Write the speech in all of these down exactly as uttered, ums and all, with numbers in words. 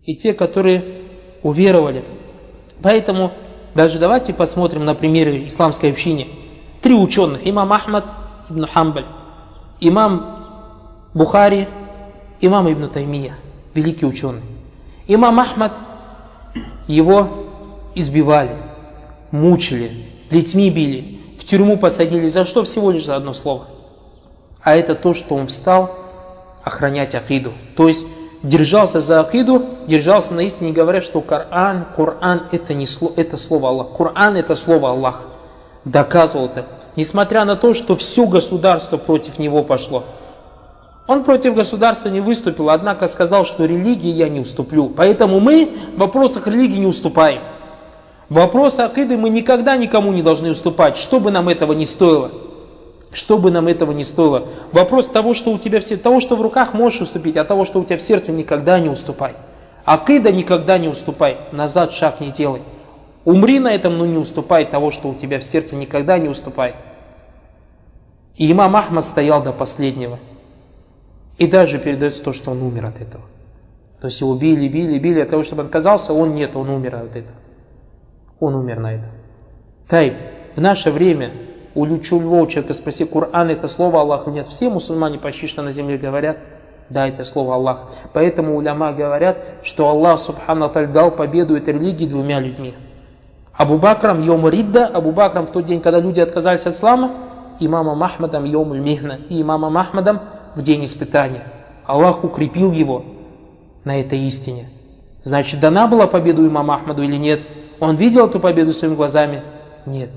и те, которые уверовали. Поэтому даже давайте посмотрим на примеры исламской общины. Три ученых: имам Ахмад ибн Хамбаль, имам Бухари, имам Ибн Таймия, великий ученый. Имам Ахмад, его избивали, мучили, плетьми били, в тюрьму посадили. За что? Всего лишь за одно слово. А это то, что он встал охранять акиду. То есть держался за акиду, держался на истине, говоря, что Коран, Коран это не слово, это слово Аллах. Коран это слово Аллах. Доказывал это. Несмотря на то, что все государство против него пошло. Он против государства не выступил, однако сказал, что религии я не уступлю. Поэтому мы в вопросах религии не уступаем. В вопросах акиды мы никогда никому не должны уступать, что бы нам этого ни стоило. Что бы нам этого ни стоило. Вопрос того, что у тебя все, того, что в руках можешь уступить, а того, что у тебя в сердце, никогда не уступай. Акида никогда не уступай, назад шаг не делай. Умри на этом, но не уступай того, что у тебя в сердце, никогда не уступай. И имам Ахмад стоял до последнего. И даже передается то, что он умер от этого. То есть его били, били, били, от того, чтобы он отказался, он нет, он умер от этого. Он умер на этом. Тайб, в наше время у любого человека спроси, Коран это слово Аллаха? Нет, все мусульмане почти что на земле говорят, да, это слово Аллах. Поэтому уляма говорят, что Аллах субхану тааля дал победу этой религии двумя людьми. Абу Бакрам йом ридда, Абу Бакрам в тот день, когда люди отказались от ислама, имамом Ахмадом йом михна, и имамом Ахмадом в день испытания. Аллах укрепил его на этой истине. Значит, дана была победа имаму Ахмаду или нет? Он видел эту победу своими глазами? Нет.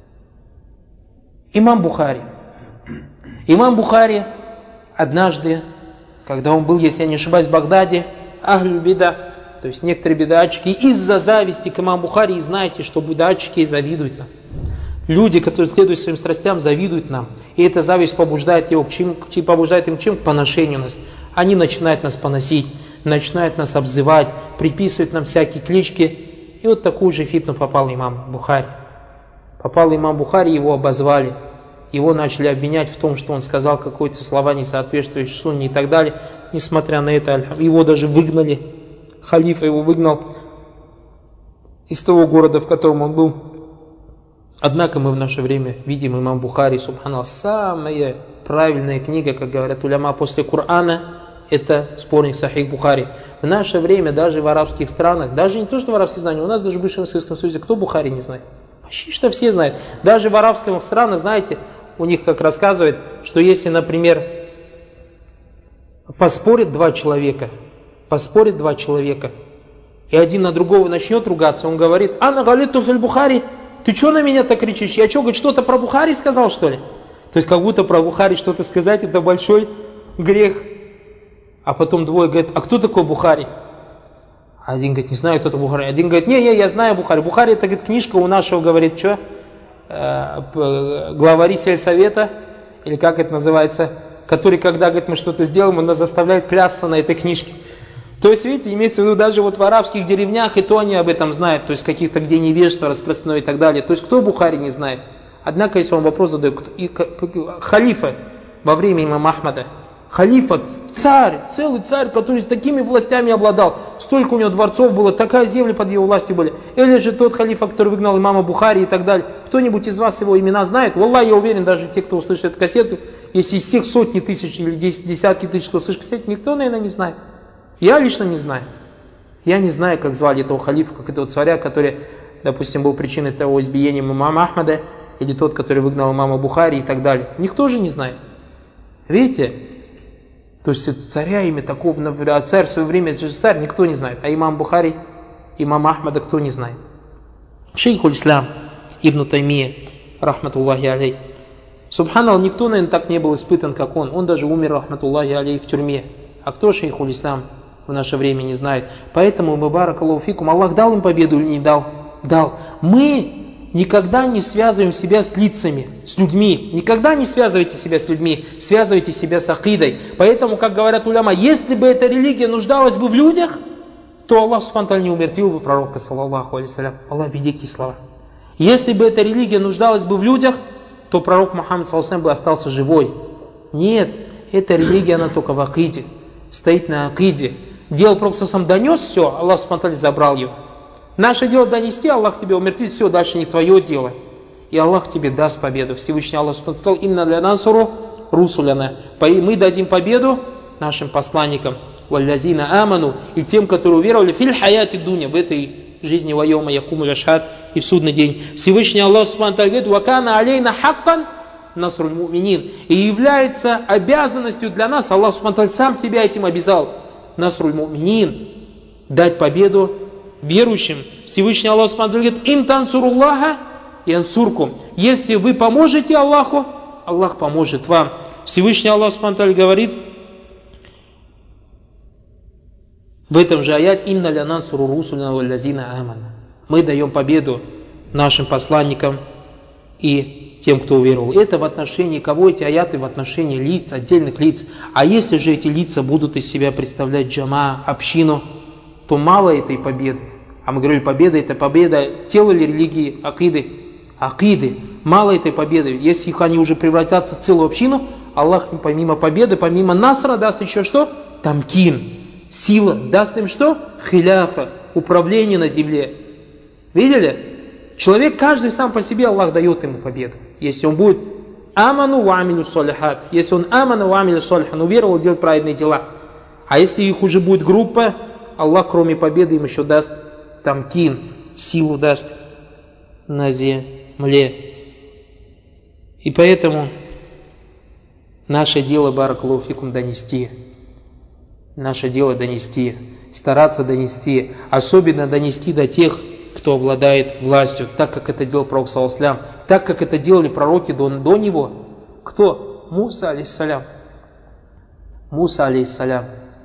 Имам Бухари. Имам Бухари однажды, когда он был, если я не ошибаюсь, в Багдаде, ахлю бида, то есть некоторые бидатчики, из-за зависти к имаму Бухари, и знаете, что бидатчики завидуют нам. Люди, которые следуют своим страстям, завидуют нам. И эта зависть побуждает, его к чему, побуждает им к чему? К поношению нас. Они начинают нас поносить, начинают нас обзывать, приписывают нам всякие клички. И вот такую же фитну попал имам Бухари. Попал имам Бухари, его обозвали. Его начали обвинять в том, что он сказал какие-то слова, не соответствующие сунне и так далее. Несмотря на это, его даже выгнали. Халифа его выгнал из того города, в котором он был. Однако мы в наше время видим имам Бухари, субханаллах, самая правильная книга, как говорят уляма, после Корана, это сборник Сахих Бухари. В наше время даже в арабских странах, даже не то, что в арабских странах, у нас даже в бывшем Советском Союзе, кто Бухари не знает? Почти что все знают. Даже в арабских странах, знаете, у них как рассказывают, что если, например, поспорят два человека, поспорят два человека, и один на другого начнет ругаться, он говорит: «Ана галиту фил Бухари». Ты что на меня так кричишь? Я что, говорит, что-то про Бухари сказал, что ли? То есть как будто про Бухари что-то сказать, это большой грех. А потом двое говорят: а кто такой Бухари? Один говорит: не знаю, кто это Бухари. Один говорит: не, не, я знаю Бухари. Бухари это, говорит, книжка у нашего, говорит, что? Э, главари сельсовета, или как это называется, который, когда, говорит, мы что-то сделаем, он нас заставляет клясться на этой книжке. То есть, видите, имеется в виду, даже вот в арабских деревнях, и то они об этом знают, то есть каких-то, где невежество распространено и так далее. То есть, кто Бухари не знает? Однако, если вам вопрос задают, халифа во время имама Ахмада, халифа, царь, целый царь, который с такими властями обладал, столько у него дворцов было, такая земля под его властью были. Или же тот халифа, который выгнал имама Бухари и так далее. Кто-нибудь из вас его имена знает? Валлах, я уверен, даже те, кто услышит эту кассету, если из всех сотни тысяч или десятки тысяч, кто услышит кассету, никто, наверное, не знает. Я лично не знаю. Я не знаю, как звали этого халифа, как этого царя, который, допустим, был причиной того избиения имама Ахмада, или тот, который выгнал имама Бухари и так далее. Никто же не знает. Видите? То есть царя имя такого, а царь в свое время, это же царь, никто не знает. А имам Бухари, имам Ахмада, кто не знает. Шейхуль Ислам Ибн Таймия, рахматуллахи алей. Субханаллах, никто, наверное, так не был испытан, как он. Он даже умер, рахматуллахи алей, в тюрьме. А кто шейхуль Ислам в наше время не знает. Поэтому, баракаллаху фикум, Аллах дал им победу или не дал? Дал. Мы никогда не связываем себя с лицами, с людьми. Никогда не связывайте себя с людьми, связывайте себя с акидой. Поэтому, как говорят уляма, если бы эта религия нуждалась бы в людях, то Аллах субхану ва тааля не умертвил бы пророка, саллаллаху алейхи ва саллям. Аллах, великие слова. Если бы эта религия нуждалась бы в людях, то пророк Мухаммад, саллаллаху алейхи ва саллям, бы остался живой. Нет, эта религия, она только в акиде. Стоит на акиде. Дело просто сам донес все, Аллах субхану забрал его. Наше дело донести, Аллах тебя умертвит, все, дальше не твое дело. И Аллах тебе даст победу. Всевышний Аллах субхану сказал: «Инна ля насуру русуляна». Мы дадим победу нашим посланникам. «Валлазина аману», и тем, которые уверовали филь хаяти дуня, в этой жизни вайома якуму ляшхад, и в судный день. Всевышний Аллах субхану говорит: «Вакана алейна хаккан насруль муминин». И является обязанностью для нас, Аллах субхану сам себя этим обязал, насруль муминин, дать победу верующим. Всевышний Аллах субхану говорит: «Ин тансуруллаха янсуркум». Если вы поможете Аллаху, Аллах поможет вам. Всевышний Аллах субхану говорит в этом же аяте: «Инна ля нансуру русуляна валлазина амана». Мы даем победу нашим посланникам и тем, кто уверовал. Это в отношении кого? Эти аяты в отношении лиц, отдельных лиц. А если же эти лица будут из себя представлять джама, общину, то мало этой победы. А мы говорили, победа — это победа тела или религии, акиды. Акиды. Мало этой победы. Если их они уже превратятся в целую общину, Аллах им помимо победы, помимо насра даст еще что? Тамкин. Сила. Даст им что? Хиляфа. Управление на земле. Видели? Человек, каждый сам по себе, Аллах дает ему победу. Если он будет аману ва амилю солихат. Если он аману ва амилю солихат, он уверовал, делать праведные дела. А если их уже будет группа, Аллах кроме победы им еще даст тамкин. Силу даст на земле. И поэтому наше дело, баракаллаху фикум, донести. Наше дело донести. Стараться донести. Особенно донести до тех, кто обладает властью, так как это делал пророк саллаллаху алейхи ва саллям, так как это делали пророки до, до него. Кто? Муса алейхиссалям. Муса алейхиссалям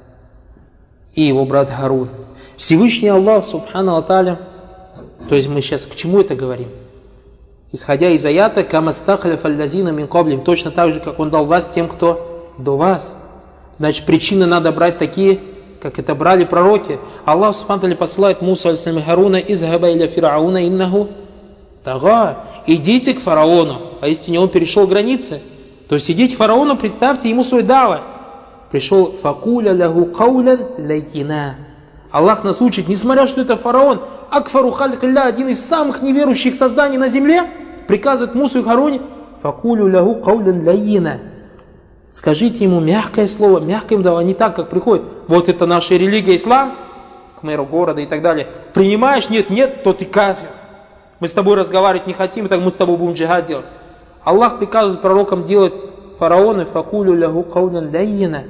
и его брат Харун. Всевышний Аллах субхану ва тааля, то есть мы сейчас к чему это говорим? Исходя из аята, камастахляф аллазина мин каблим, точно так же, как он дал вас тем, кто до вас. Значит, причины надо брать такие, как это брали пророки. Аллах субхану ва посылает Муса алейхиссалям и Харуна: изхаба иля фирауна иннаху тага. Идите к фараону. А если он перешел границы, то есть идите к фараону, представьте ему свой дава. Пришел факуля лаху каулян лайкина. Аллах нас учит, несмотря что это фараон, акфару халькилля, один из самых неверующих созданий на земле, приказывает Мусу и Харуне: факулю лаху каулян лайкина. Скажите ему мягкое слово, мягкое им дава, не так, как приходит. Вот это наша религия, ислам, к мэру города и так далее. Принимаешь? Нет, нет, то ты кафир. Мы с тобой разговаривать не хотим, так мы с тобой будем джихад делать. Аллах приказывает пророкам делать фараоны, факулю лаху каулян лайкина.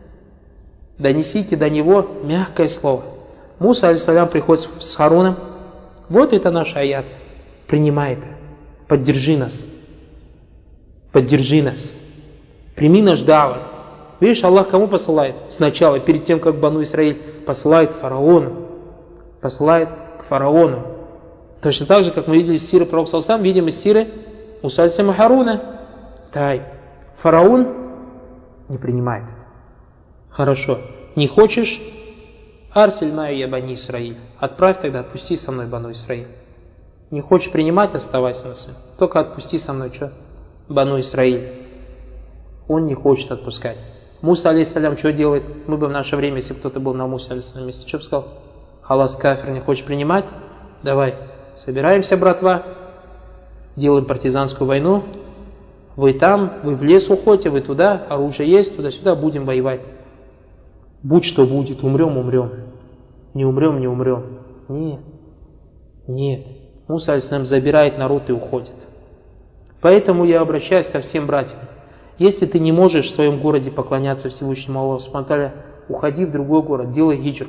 Донесите до него мягкое слово. Муса алейхиссалям приходит с Харуном. Вот это наш аят. Принимай это. Поддержи нас. Поддержи нас. Прими наш дават. Видишь, Аллах кому посылает? Сначала, перед тем, как Бану Исраиль посылает к фараону. Посылает к фараону. Точно так же, как мы видели из сиры пророка саллаллаху алейхи ва саллям, видим из сиры Муса алейхиссалям и Харуна. Тай. Фараон не принимает. Хорошо. Не хочешь? Арсель маю я Бани Исраиль. Отправь тогда, отпусти со мной Бану Исраиль. Не хочешь принимать, оставайся на своем. Только отпусти со мной что? Бану Исраиль. Он не хочет отпускать. Муса алейхиссалям что делает? Мы бы в наше время, если бы кто-то был на Муса алейхиссалям месте, что бы сказал? Халас кафир, не хочешь принимать? Давай, собираемся, братва, делаем партизанскую войну. Вы там, вы в лес уходите, вы туда, оружие есть, туда-сюда, будем воевать. Будь что будет, умрем, умрем. Не умрем, не умрем. Нет, нет. Муса алейхиссалям забирает народ и уходит. Поэтому я обращаюсь ко всем братьям. Если ты не можешь в своем городе поклоняться Всевышнему Аллаху субхану ва тааля, уходи в другой город, делай хиджру.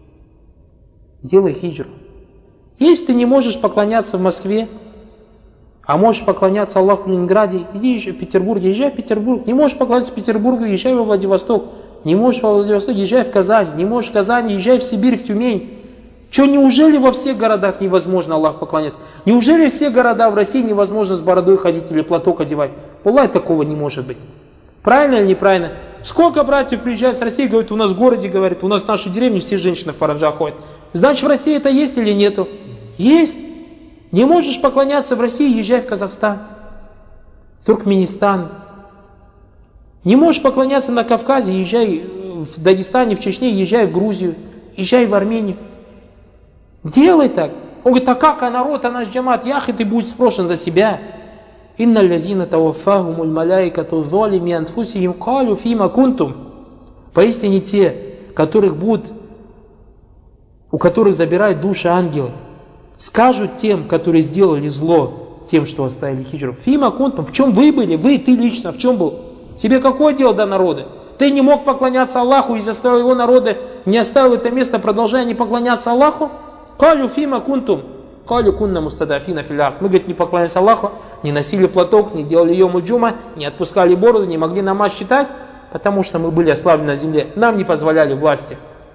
Делай хиджру. Если ты не можешь поклоняться в Москве, а можешь поклоняться Аллаху в Ленинграде, иди еще в Петербург, езжай в Петербург. Не можешь поклоняться в Петербурге, езжай во Владивосток. Не можешь во Владивосток, езжай в Казань. Не можешь в Казани, езжай в Сибирь, в Тюмень. Что, неужели во всех городах невозможно Аллаху поклоняться? Неужели все города в России невозможно с бородой ходить или платок одевать? Аллах, такого не может быть. Правильно или неправильно? Сколько братьев приезжают с России, говорят, у нас в городе, говорят, у нас в нашей деревне все женщины в паранджах ходят. Значит, в России это есть или нету? Есть. Не можешь поклоняться в России, езжай в Казахстан, Туркменистан. Не можешь поклоняться на Кавказе, езжай в Дагестане, в Чечне, езжай в Грузию, езжай в Армению. Делай так. Он говорит, а как, а народ, а наш джамат, яхи, ты будешь спрошен за себя. Инна лязина таваффахумуль маляикату золими анфусихим калю фима кунтум. Поистине те, которых будут, у которых забирают души ангелы, скажут тем, которые сделали зло, тем, что оставили хиджру. Фима кунтум, в чем вы были? Вы, ты лично, в чем был? Тебе какое дело до народа? Ты не мог поклоняться Аллаху и заставил его народа, не оставил это место, продолжая не поклоняться Аллаху? Калю фима кунтум. Калю кунна мустадафина филар. Мы, говорит, не поклонялись Аллаху, не носили платок, не делали йому джума, не отпускали бороду, не могли намаз читать, потому что мы были ослаблены на земле. Нам не позволяли власти.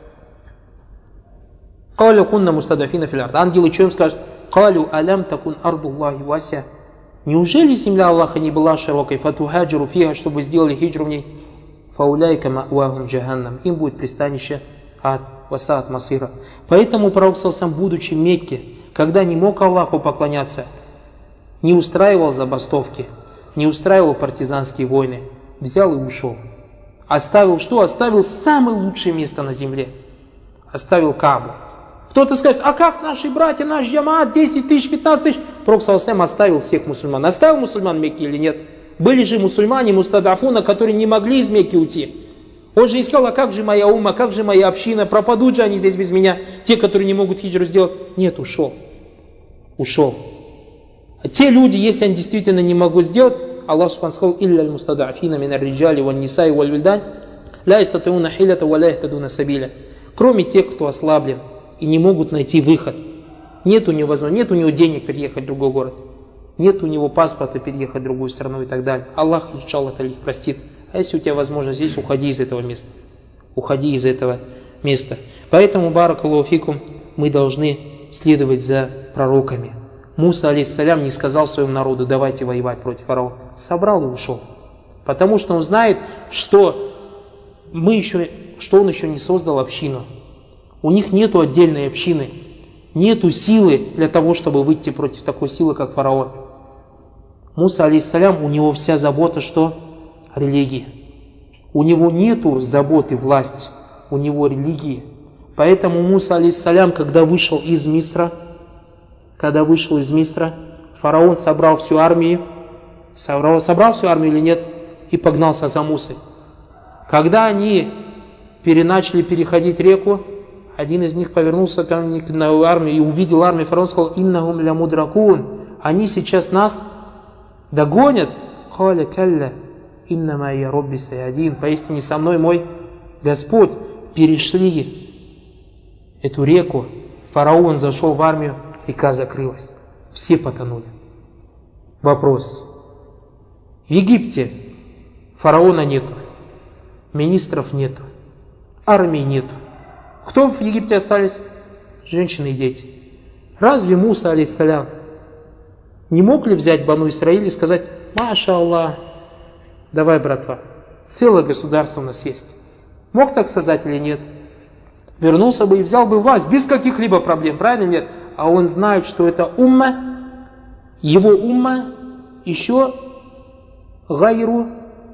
Калю кунна мустадафина филар. Ангелы что им скажут? Калю алям такун ардуллахи вася. Неужели земля Аллаха не была широкой? Фатухаджиру фиха, чтобы сделали хиджру в ней? Фауляйка ма'уахум джаханнам. Им будет пристанище ад, васаат масира. Поэтому пророк сам, будучи в Мекке, когда не мог Аллаху поклоняться, не устраивал забастовки, не устраивал партизанские войны, взял и ушел. Оставил что? Оставил самое лучшее место на земле. Оставил Каабу. Кто-то скажет, а как наши братья, наш джамаат, десять тысяч, пятнадцать тысяч? Пророк сам оставил всех мусульман. Оставил мусульман в Мекке или нет? Были же мусульмане, мустадафуна, которые не могли из Мекки уйти. Он же искал, а как же моя умма, как же моя община, пропадут же они здесь без меня, те, которые не могут хиджру сделать. Нет, ушел. Ушел. А те люди, если они действительно не могут сделать, Аллах Субхану сказал, «Илля аль-мустадафина мин ар-риджали ван нисаи валь вильдан, ла истатиуна хилята ва ла яхтадуна сабиля». Кроме тех, кто ослаблен и не могут найти выход. Нет у него возможности, нет у него денег переехать в другой город. Нет у него паспорта переехать в другую страну и так далее. Аллах, иншаллах, их простит. А если у тебя возможность здесь, уходи из этого места. Уходи из этого места. Поэтому, баракаллаху фикум, мы должны следовать за пророками. Муса, алейхиссалям, не сказал своему народу, давайте воевать против фараона. Собрал и ушел. Потому что он знает, что, мы еще, что он еще не создал общину. У них нету отдельной общины. Нету силы для того, чтобы выйти против такой силы, как фараон. Муса, алейхиссалям, у него вся забота, что? Религия. У него нету заботы власти, у него религии. Поэтому Муса, алейхиссалям, когда вышел из Мисра, когда вышел из Мисра, фараон собрал всю армию, собрал, собрал всю армию или нет, и погнался за Мусой. Когда они переначали переходить реку, один из них повернулся к армии и увидел армию, фараон сказал, «Иннахум ля мудракун», они сейчас нас догонят. «Халя калля, иннама я робби саядин», поистине со мной мой Господь. Перешли эту реку, фараон зашел в армию, река закрылась. Все потонули. Вопрос. В Египте фараона нету, министров нету, армии нету. Кто в Египте остались? Женщины и дети. Разве Муса, алейхиссалям, не мог ли взять Бану Исраиль и сказать, маша Аллах, давай, братва, целое государство у нас есть. Мог так сказать или нет? Вернулся бы и взял бы власть без каких-либо проблем, правильно нет? А он знает, что это умма, его умма еще гайру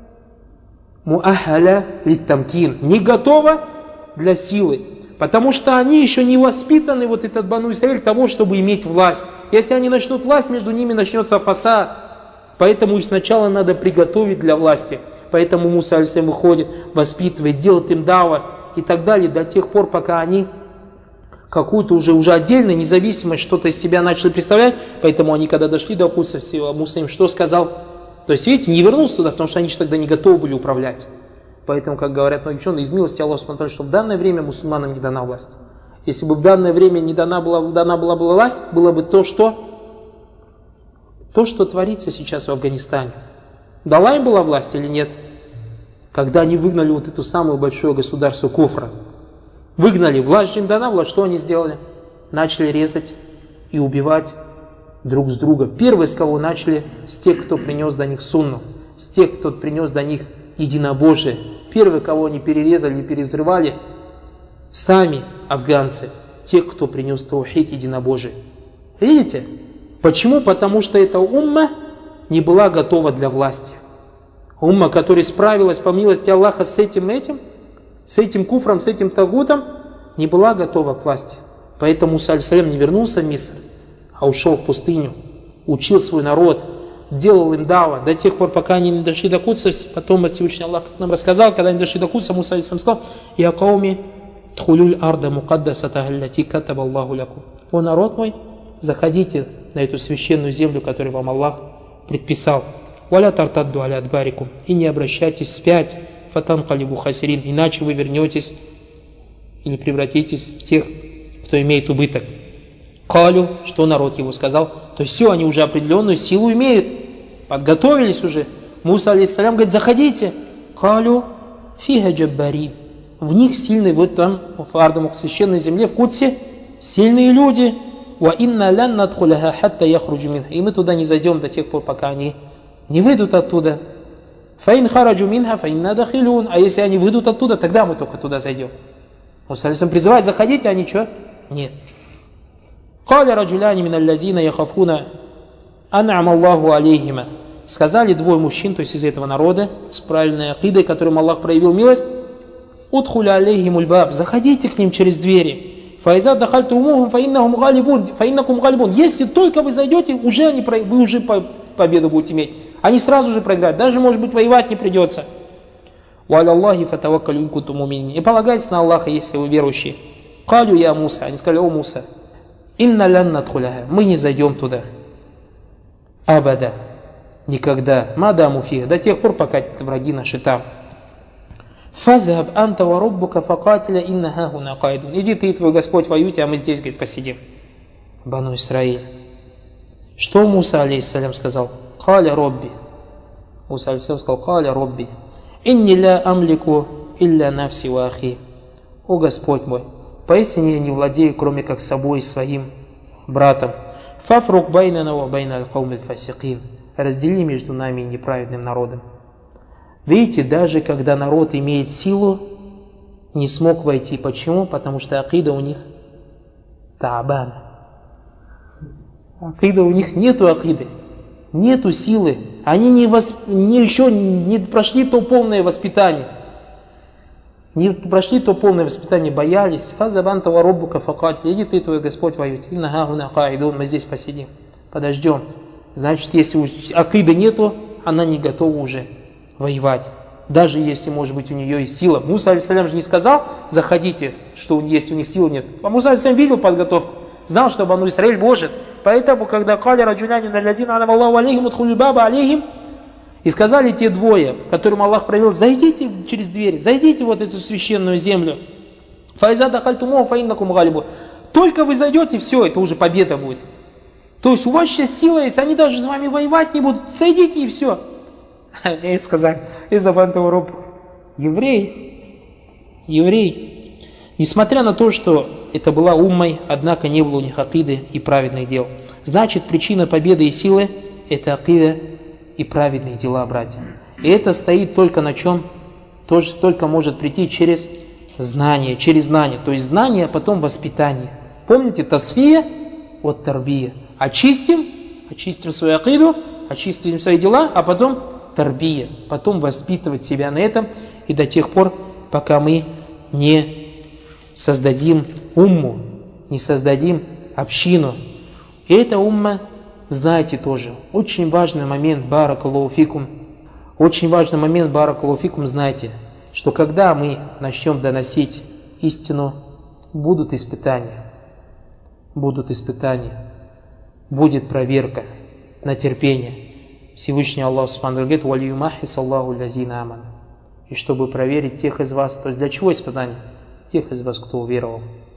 муахаля литтамкин, не готова для силы. Потому что они еще не воспитаны, вот этот Бану Исраиль, того, чтобы иметь власть. Если они начнут власть, между ними начнется фасад. Поэтому их сначала надо приготовить для власти. Поэтому Муса алейхиссалям выходит, воспитывает, делает им дава и так далее, до тех пор, пока они какую-то уже, уже отдельную независимость, что-то из себя начали представлять. Поэтому они, когда дошли до Мусы, Муса им что сказал? То есть, видите, не вернулся туда, потому что они же тогда не готовы были управлять. Поэтому, как говорят многие ученые, из милости Аллаха субхану ва тааля, что в данное время мусульманам не дана власть. Если бы в данное время не дана была, дана была, была власть, было бы то, что то, что творится сейчас в Афганистане. Дала им была власть или нет? Когда они выгнали вот эту самую большое государство Куфра. Выгнали, власть же им дана была, что они сделали? Начали резать и убивать друг с друга. Первые, с кого начали, с тех, кто принес до них сунну, с тех, кто принес до них единобожие. Первые, кого они перерезали и перевзрывали, сами афганцы, тех, кто принес таухид, единобожие. Видите? Почему? Потому что эта умма не была готова для власти. Умма, которая справилась по милости Аллаха с этим этим, с этим куфром, с этим тагутом не была готова к власти. Поэтому Муса алейхиссалям не вернулся в Миср, а ушел в пустыню, учил свой народ, делал им дава до тех пор, пока они не дошли до Кудса. Потом Всевышний Аллах нам рассказал, когда они дошли до Кудса, Муса алейхиссалям сказал: «Я кауми тхулюль арда мукаддасата аллати катаба Аллаху лякум». О народ мой, заходите на эту священную землю, которую вам Аллах предписал. «Валя тартадду аля адбарикум». И не обращайтесь вспять, фатан калибу хасирин, иначе вы вернетесь или превратитесь в тех, кто имеет убыток. Калю, что народ его сказал, то есть все, они уже определенную силу имеют, подготовились уже. Муса алейхиссалям говорит: заходите. Калю фиха джаббарин. В них сильные, вот там, в Ардаму, в священной земле, в Кудсе, сильные люди. Ва инна лан надхуляха хатта яхруджу минха. И мы туда не зайдем до тех пор, пока они не выйдут оттуда. Фаин хараджу минха фаинна дахилун. А если они выйдут оттуда, тогда мы только туда зайдем. Муса алейхиссалям призывает: заходите, а они что? Нет. Каля раджуляни мин аллазина яхафуна ан'ам Аллаху алейхима. Сказали двое мужчин, то есть из этого народа, с правильной акидой, которым Аллах проявил милость: удхуля алейхимуль баб. Заходите к ним через двери. Фаиза дахальту умухум фаиннахум галибун. Фаиннакум галибун. Если только вы зайдете, уже они, вы уже победу будете иметь. Они сразу же проиграют. Даже, может быть, воевать не придется. Ва аллахи фатаваккалю ин кунтум муминин. И полагайтесь на Аллаха, если вы верующие. Калю я Муса. Они сказали: о Муса, инна лан надхуляха. Мы не зайдем туда. Абада. Никогда. Мадаму фиха. До тех пор, пока враги наши там. Фазхаб анта ва раббука факатиля инна хахуна каидун. Иди ты и твой Господь воюйте, а мы здесь, говорит, посидим. Бану Исраиль. Что Муса алейхиссалям сказал? Каля робби. Муса алейхиссалям сказал: каля робби. Инни ля амлику илля нафси ва ахи. О Господь мой, поистине я не владею, кроме как собой и своим братом. Фафрук байнана ва байна аль-каум аль-фасикин. Раздели между нами и неправедным народом. Видите, даже когда народ имеет силу, не смог войти. Почему? Потому что акида у них та'бан. Акида у них нету акиды, нету силы. Они не, восп... не еще не прошли то полное воспитание. Не прошли то полное воспитание, боялись. Фазабанта ва раббука факатиль. Иди ты, твой Господь, воюй. Инна хахуна каидун. Мы здесь посидим, подождем. Значит, если акиды нету, она не готова уже воевать. Даже если, может быть, у нее есть сила. Муса алейхиссалям же не сказал: заходите, что есть у них силы нет. А Муса алейхиссалям видел подготовку, знал, что Бану Исраиль может. Поэтому, когда каля раджуляни аллазина ан'ама Аллаху алейхим удхулюль баба алейхим, и сказали те двое, которым Аллах проявил: зайдите через дверь, зайдите в вот эту священную землю. Фаиза дахальтумуху фаиннакум галибун. Только вы зайдете, все, это уже победа будет. То есть у вас сейчас сила есть, они даже с вами воевать не будут. Зайдите и все. Они сказали: из-за бантового роб. Еврей, еврей. Несмотря на то, что это была уммой, однако не было у них акиды и праведных дел. Значит, причина победы и силы – это акида и праведные дела, братья. И это стоит только на чем? Тоже только может прийти через знание, через знание. То есть знание, а потом воспитание. Помните, тасфия от тарбия. Очистим, очистим свою акиду, очистим свои дела, а потом тарбия. Потом воспитывать себя на этом, и до тех пор, пока мы не создадим умму, не создадим общину. И эта умма, знаете тоже, очень важный момент, баракаллаху фикум, очень важный момент, баракаллаху фикум, знаете, что когда мы начнем доносить истину, будут испытания, будут испытания, будет проверка на терпение. Всевышний Аллах Субхану говорит: «Валиюмахис Аллаху лазина аман». И чтобы проверить тех из вас, то есть для чего испытание? Тех из вас, кто уверовал.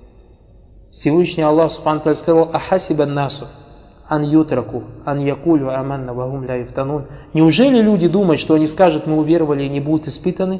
Всевышний Аллах Субхану сказал: «Ахасибан насу ан ютраку ан якулю аманна вахум ля юфтанун». Неужели люди думают, что они скажут: мы уверовали и не будут испытаны?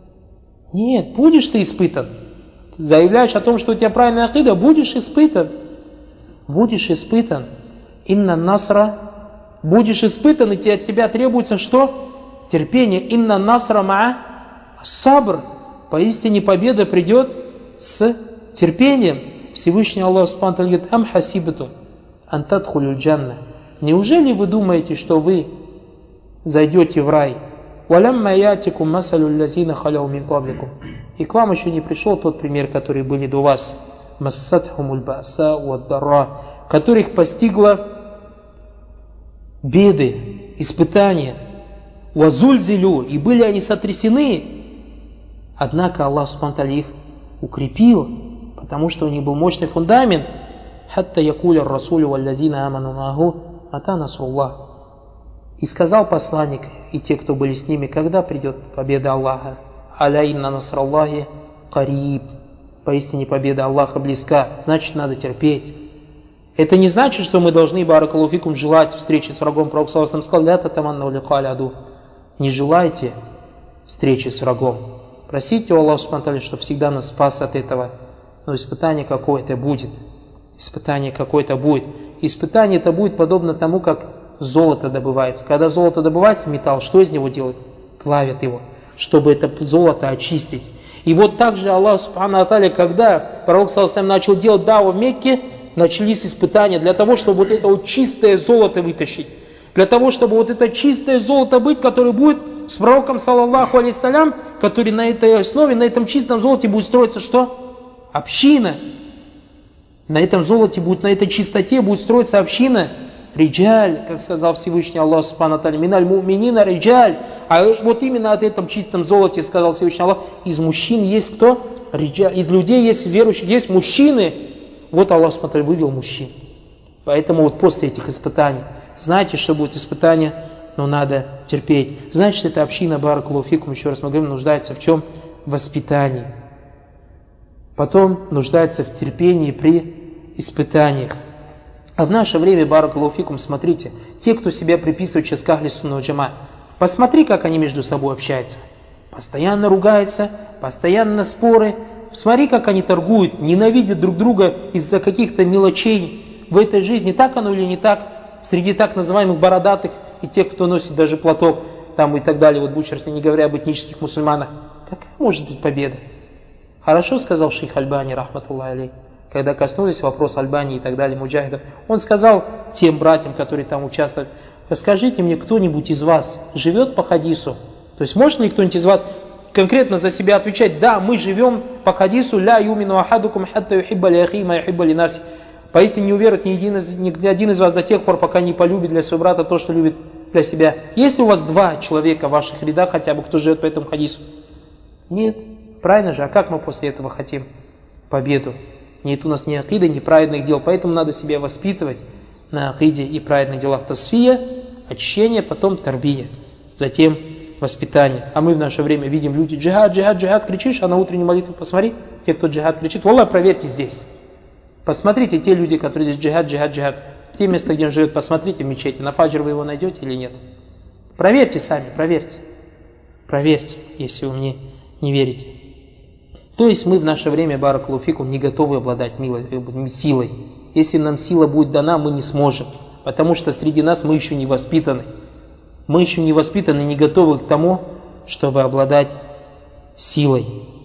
Нет, будешь ты испытан. Ты заявляешь о том, что у тебя правильная акида, будешь испытан. Будешь испытан. Инна насра. Будешь испытан, и от тебя требуется что? Терпение. Инна насра ма сабр. Поистине победа придет с терпением. Всевышний Аллах Субхану говорит: ам хасибату ан тадхулюль джанна. Неужели вы думаете, что вы зайдете в рай? وَلَمَّا يَأْتِكُمْ مَثَلُ الَّذِينَ خَلَوْا مِنْ قَبْلِكُمْ. И к вам еще не пришел тот пример, который были до вас. مَسَّتْهُمُ الْبَأْسَاءُ وَالضَّرَّاءُ, которых постигло беды, испытания. وَزُلْزِلُوا, и были они сотрясены. Однако Аллах субхану ва тааля их укрепил, потому что у них был мощный фундамент. حَتَّى يَقُولَ الرَّسُولُ وَالَّذِينَ آمَنُوا مَعَهُ مَتَى نَصْرُ اللَّهِ. И сказал посланник и те, кто были с ними, когда придет победа Аллаха. «Аля инна насраллахи кариб». Поистине победа Аллаха близка, значит надо терпеть. Это не значит, что мы должны, баракаллаху фикум, желать встречи с врагом. Пророк саллаллаху алейхи ва саллям сказал: «Ля татаманнау лика'аль аду». Не желайте встречи с врагом. Просите у Аллаха субхану ва тааля, чтобы всегда нас спас от этого. Но испытание какое-то будет. Испытание какое-то будет. Испытание это будет подобно тому, как золото добывается. Когда золото добывается, металл, что из него делают? Плавят его, чтобы это золото очистить. И вот так же Аллах субхану ва тааля, когда пророк саллаллаху алейхи ва саллям начал делать даву в Мекке, начались испытания для того, чтобы вот это вот чистое золото вытащить. Для того, чтобы вот это чистое золото быть, которое будет с пророком саллаллаху алейхи ва саллям, который на этой основе, на этом чистом золоте будет строиться что? Община. На этом золоте будет, на этой чистоте будет строиться община. Риджаль, как сказал Всевышний Аллах субхану ва тааля, миналь му'минина риджаль. А вот именно от этом чистом золоте, сказал Всевышний Аллах, из мужчин есть кто? Риджаль. Из людей есть, из верующих есть мужчины. Вот Аллах субхану ва тааля вывел мужчин. Поэтому вот после этих испытаний, знаете, что будет испытание, но надо терпеть. Значит, эта община, баракаллаху фикум, еще раз мы говорим, нуждается в чем? В воспитании. Потом нуждается в терпении при испытаниях. А в наше время, баракаллаху фикум, смотрите, те, кто себя приписывает сейчас к ахли сунна валь джамаа, посмотри, как они между собой общаются. Постоянно ругаются, постоянно споры. Смотри, как они торгуют, ненавидят друг друга из-за каких-то мелочей в этой жизни. Так оно или не так? Среди так называемых бородатых и тех, кто носит даже платок, там и так далее, вот бучерсы, не говоря об этнических мусульманах. Какая может быть победа? Хорошо сказал шейх Альбани, рахматуллахи алейх, когда коснулись вопроса Альбании и так далее, муджахидов. Он сказал тем братьям, которые там участвуют: расскажите мне, кто-нибудь из вас живет по хадису? То есть может ли кто-нибудь из вас конкретно за себя отвечать: да, мы живем по хадису ля юмину ахадукум хатта юхибба ли ахи ма юхибба ли наси. Поистине не уверует ни один, из, ни один из вас до тех пор, пока не полюбит для своего брата то, что любит для себя. Есть ли у вас два человека в ваших рядах хотя бы, кто живет по этому хадису? Нет. Правильно же? А как мы после этого хотим победу? Нет у нас ни акиды, ни праведных дел. Поэтому надо себя воспитывать на акиде и праведных делах. Тасфия, очищение, потом тарбия. Затем воспитание. А мы в наше время видим люди: джихад, джихад, джихад, кричишь, а на утренней молитве посмотри, те, кто джихад кричит. Валлах, проверьте здесь. Посмотрите, те люди, которые здесь джихад, джихад, джихад. Те места, где он живет, посмотрите в мечети. На фаджр вы его найдете или нет? Проверьте сами, проверьте. Проверьте, если вы мне не верите. То есть мы в наше время, баракаллаху фикум, не готовы обладать милой, силой. Если нам сила будет дана, мы не сможем. Потому что среди нас мы еще не воспитаны. Мы еще не воспитаны, не готовы к тому, чтобы обладать силой.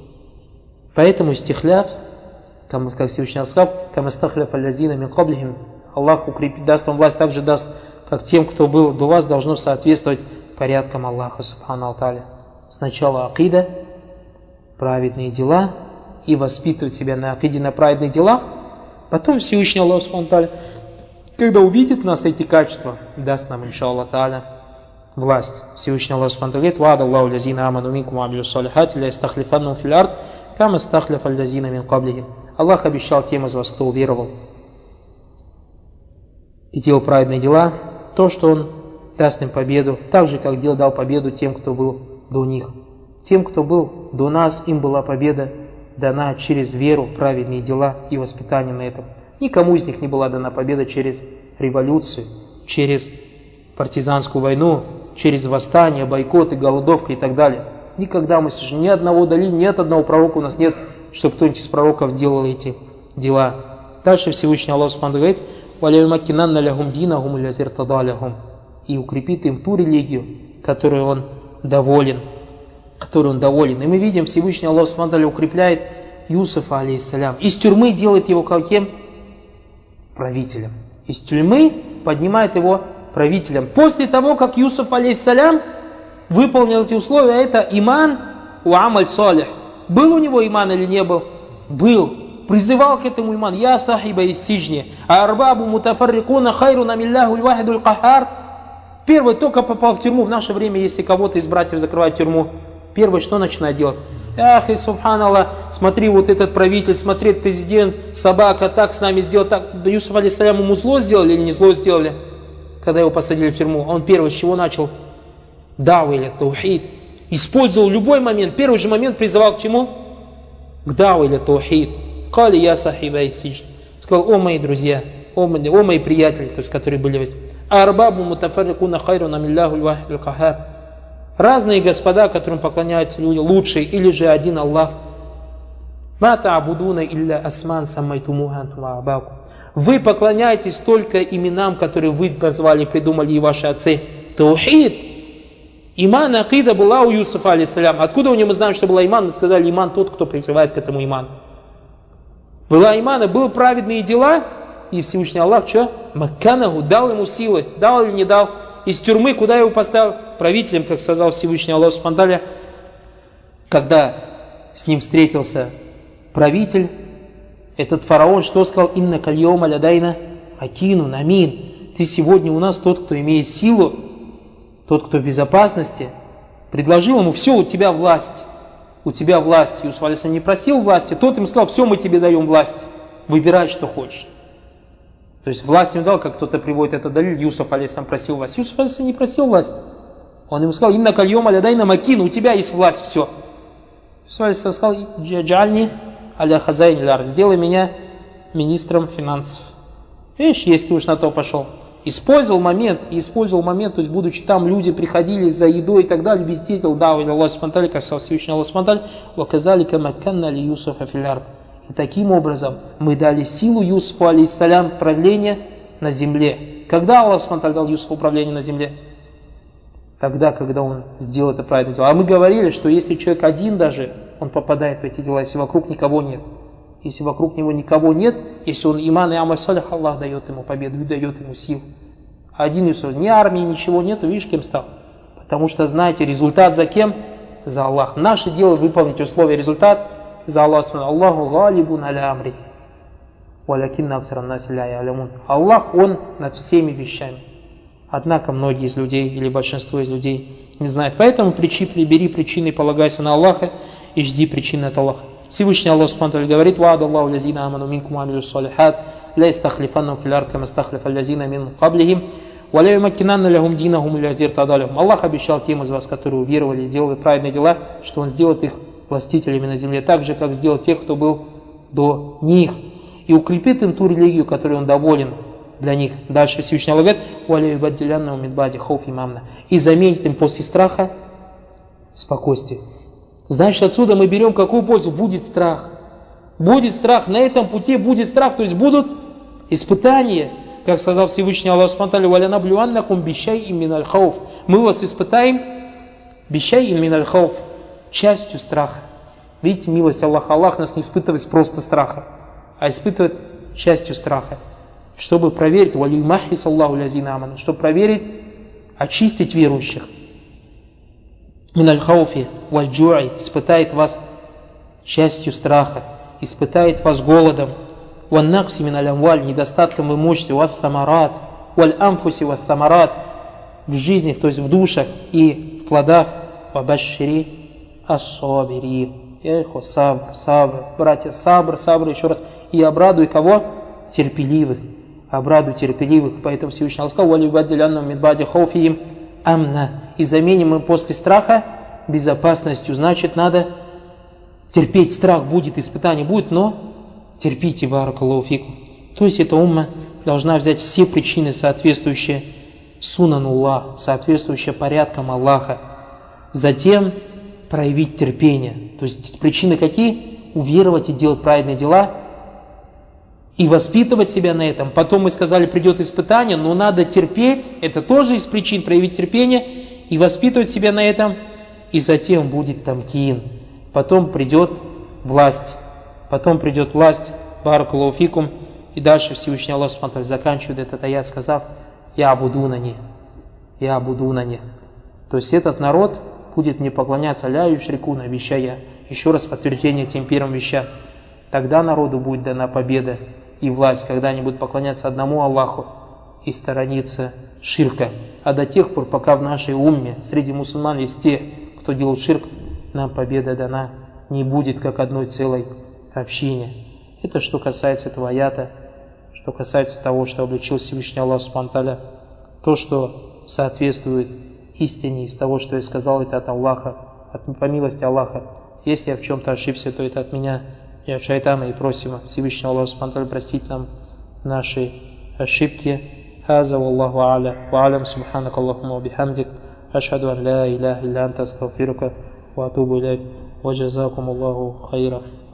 Поэтому стихляв, как Всевышний сказал, кама стахляф аллазина мин каблихим, Аллах укрепит, даст вам власть, также даст, как тем, кто был до вас, должно соответствовать порядкам Аллаха субхану ва тааля. Сначала акида, праведные дела, и воспитывать себя на акиде, на праведных делах. Потом Всевышний Аллах субхану ва тааля, когда увидит нас эти качества, даст нам, иншаллах тааля, власть. Всевышний Аллах субхану ва тааля говорит: «Ва'ада Аллаху лазина аману минкум ва амилю салихати ля истахлифаннахум фил ард кама стахляфа аллазина мин каблихим». Аллах обещал тем из вас, кто уверовал и делал праведные дела, то, что Он даст им победу, так же, как дал победу тем, кто был до них. Тем, кто был до нас, им была победа дана через веру, праведные дела и воспитание на этом. Никому из них не была дана победа через революцию, через партизанскую войну, через восстание, бойкоты, голодовки и так далее. Никогда мы слышим, ни одного дали, ни от одного пророка у нас нет, чтобы кто-нибудь из пророков делал эти дела. Дальше Всевышний Аллах субхану говорит: «Валяюмаккинанна лягум динахум лязир тадалягум». И укрепит им ту религию, которой Он доволен. Которой Он доволен. И мы видим, Всевышний Аллах субхану укрепляет Юсуфа, алейхиссалям. Из тюрьмы делает его каким? Правителем. Из тюрьмы поднимает его правителем. После того, как Юсуф, алейхиссалям, выполнил эти условия, это иман у амаль салих. Был у него иман или не был? Был. Призывал к этому иман. Я сахиба из сижни. А арбабу мутафаррикуна хайру намилляху львахиду ль-кахар. Первый только попал в тюрьму. В наше время, если кого-то из братьев закрывают в тюрьму, первый что начинает делать? Ах, и субханаллах, смотри, вот этот правитель, смотри, президент, собака так с нами сделал, так. Да Юсуф алейхиссалям ему зло сделали или не зло сделали, когда его посадили в тюрьму? Он первый с чего начал? Дава или таухид. Использовал любой момент, первый же момент призывал к чему? К дава или таухид. Кали я сахиба и сидж. Сказал, о мои друзья, о мои, о мои приятели, то есть, которые были. Арбабу мутафаррикуна хайру намилляху ль-вахиду ль-кахар. Разные господа, которым поклоняются люди, лучший или же один Аллах. Ма та'будуна илля асман саммайтумуха антум ва абаакум. Вы поклоняетесь только именам, которые вы назвали, придумали и ваши отцы. Таухид. Иман, акида была у Юсуфа алейхиссалям. Откуда у него мы знаем, что была иман? Мы сказали, иман тот, кто призывает к этому иману. Была имана, были праведные дела, и Всевышний Аллах что? Макканаху, дал ему силы. Дал или не дал? Из тюрьмы куда его поставил? Правителем, как сказал Всевышний Аллах субхану ва тааля, когда с ним встретился правитель, этот фараон, что сказал? Инна кальйома лядайна акину намин. Ты сегодня у нас тот, кто имеет силу, тот, кто в безопасности. Предложил ему, все, у тебя власть. У тебя власть. Юсуф алейхиссалям не просил власти, тот ему сказал, все, мы тебе даем власть. Выбирай, что хочешь. То есть власть ему дал, как кто-то приводит это далиль, Юсуф алейхиссалям просил власть. Юсуф алейхиссалям не просил власть. Он ему сказал, инна кальйома лядайна макин, у тебя есть власть, все. Юсуф алейхиссалям сказал, джальни аля хазайн ляр, сделай меня министром финансов. Видишь, если ты уж на то пошел. Использовал момент, и использовал момент, то есть будучи там, люди приходили за едой и так далее, бездетел, да, или Аллах субхану ва тааля, как сказал Всевышний Аллах субхану ва тааля, ваказалика макканна ли Юсуфа фил ард. И таким образом мы дали силу Юсуфу алейхиссалям правления на земле. Когда Аллах субхану ва тааля дал Юсуфу управление на земле? Тогда, когда он сделал это правильное дело. А мы говорили, что если человек один даже, он попадает в эти дела, если вокруг никого нет. Если вокруг него никого нет, если он иман и амаль салих, Аллах дает ему победу и дает ему силу. А один Юсуф, ни армии, ничего нету, видишь, кем стал? Потому что, знаете, результат за кем? За Аллах. Наше дело выполнить условия, результат за Аллах. Аллаху галибун аля амри. Валякинна аксаран наси ля я'лямун. Аллах, Он над всеми вещами. Однако многие из людей, или большинство из людей, не знают. Поэтому причипли, бери причины, полагайся на Аллаха и жди причины от Аллаха. Всевышний Аллах субхану ва тааля говорит: «Ва'ада Аллаху лазина аману минкум амилу салихат, ла истахлифаннахум фил арди кама стахлифа лазина мин каблихим, ва ла юмаккинанна лахум динахум аллази иртада лахум». Аллах обещал тем из вас, которые уверовали и делали праведные дела, что Он сделает их властителями на земле, так же, как сделал тех, кто был до них, и укрепит им ту религию, которой Он доволен для них. Дальше Всевышний Аллах говорит: «Ва ла юбаддиляннахум мин ба'ди хауфи амна», и заменит им после страха спокойствие. Значит, отсюда мы берем какую пользу? Будет страх. Будет страх. На этом пути будет страх. То есть будут испытания. Как сказал Всевышний Аллах субхану ва тааля: «Ва ланаблюаннакум бишайин миналь хауф». Мы вас испытаем бишайин миналь хауф, частью страха. Видите, милость Аллаха. Аллах нас не испытывает просто страха, а испытывает частью страха. Чтобы проверить, валюмахис Аллаху лазина аману, чтобы проверить, очистить верующих. Миналь хауфи валь джуи, испытает вас частью страха, испытает вас голодом, ван накси миналь амваль, недостатком имущества, валь тамарат, валь амфуси валь тамарат, в жизни, то есть в душах и в плодах, вабашшири ас-сабири, эхо, сабр, сабр, братья, сабр, сабр, еще раз, и обрадуй кого? Терпеливых, обрадуй терпеливых, поэтому Всевышний Аллах сказал: «Вали ваддиляннам мин ба'ди хауфихим амна», и заменим им после страха безопасностью. Значит, надо терпеть. Страх будет, испытание будет, но терпите, баракаллаху фикум. То есть эта умма должна взять все причины, соответствующие сунануллах, соответствующие порядкам Аллаха. Затем проявить терпение. То есть причины какие? Уверовать и делать праведные дела, и воспитывать себя на этом. Потом мы сказали, придет испытание, но надо терпеть. Это тоже из причин проявить терпение и воспитывать себя на этом. И затем будет тамкин. Потом придет власть. Потом придет власть, баракаллаху фикум. И дальше Всевышний Аллах субхану ва тааля заканчивает этот аят, сказав: «Я буду на не, я буду на не». То есть этот народ будет не поклоняться ля юшрикуна вещая, еще раз подтверждение тем первым вещам. Тогда народу будет дана победа и власть, когда они будут поклоняться одному Аллаху и сторониться ширка. А до тех пор, пока в нашей умме среди мусульман есть те, кто делал ширк, нам победа дана не будет как одной целой общине. Это что касается этого аята, что касается того, что обличил Всевышний Аллах Субхану ва Тааля, то, что соответствует истине из того, что я сказал, это от Аллаха, от, по милости Аллаха. Если я в чем-то ошибся, то это от меня и от шайтана, и просим Всевышнего Аллаха Субхану ва Тааля простить нам наши ошибки. Хаза валлаху а'ля ва алям субханак Аллахумма ва бихамдик ашхаду ан ла иляха илля анта астагфирука ва атубу илейк ва джазакумуллаху хайра.